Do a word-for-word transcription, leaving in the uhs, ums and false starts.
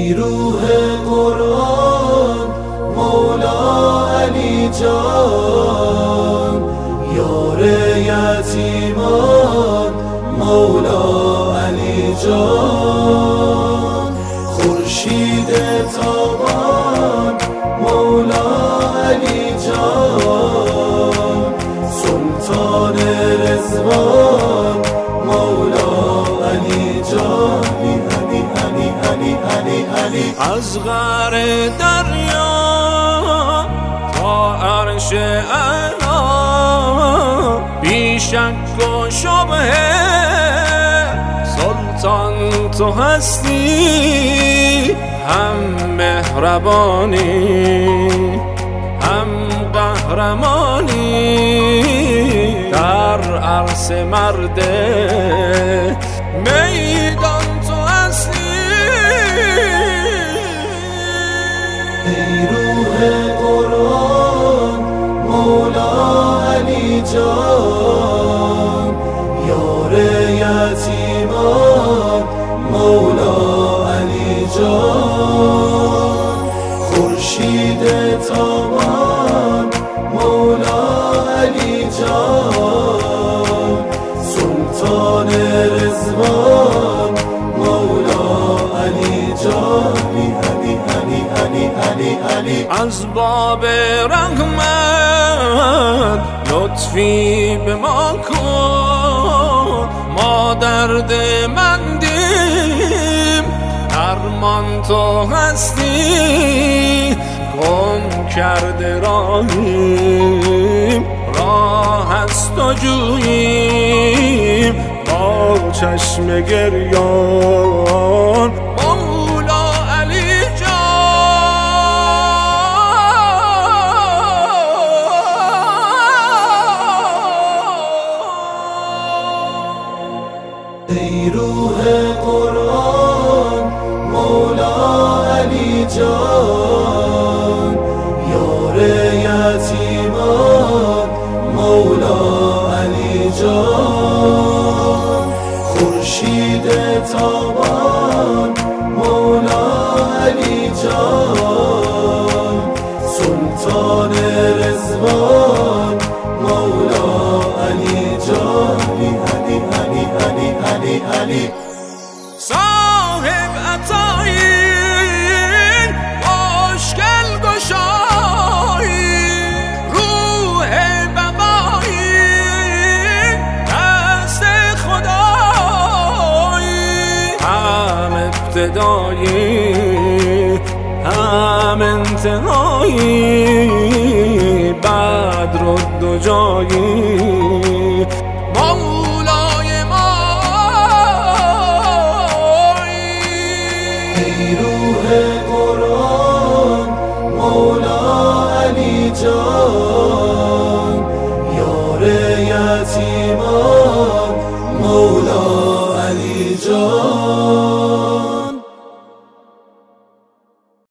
روح قرآن مولا علی جان، یار یتیمان مولا علی جان، خورشید تابان مولا علی جان، سلطان رضوان مولا علی جان. علی علی علی علی علی از غر دریا تا عرش اعلی، بی شک و شبهه سلطان تو هستی، هم مهربانی هم قهرمانی، در عرص مرد میدان تو هستی. ای روح قرآن مولا علی جان، یار یتیمان مولا علی جان، خورشید تابان مولا علی جان، سلطان رضوان مولا علی جان. علی علی علی علی علی از باب رحمت لطفی به ما کن، ما درد مندیم درمان تو هستی، گم کرده راهیم راه است و جوییم، با چشم گریان مولا علی جان. ای روح قرآن مولا علی جان، یار یتیمان مولا علی جان، خورشید تابان مولا علی جان، سلطان رضوان مولا علی جان. علی علی علی علی علی صاحب عطایی مشکل گشایی، روح بقایی دست خدایی، هم ابتدایی هم انتهایی، بدر و دو جایی مولای مایی. ای روح قرآن مولا علی جان، یار یتیمان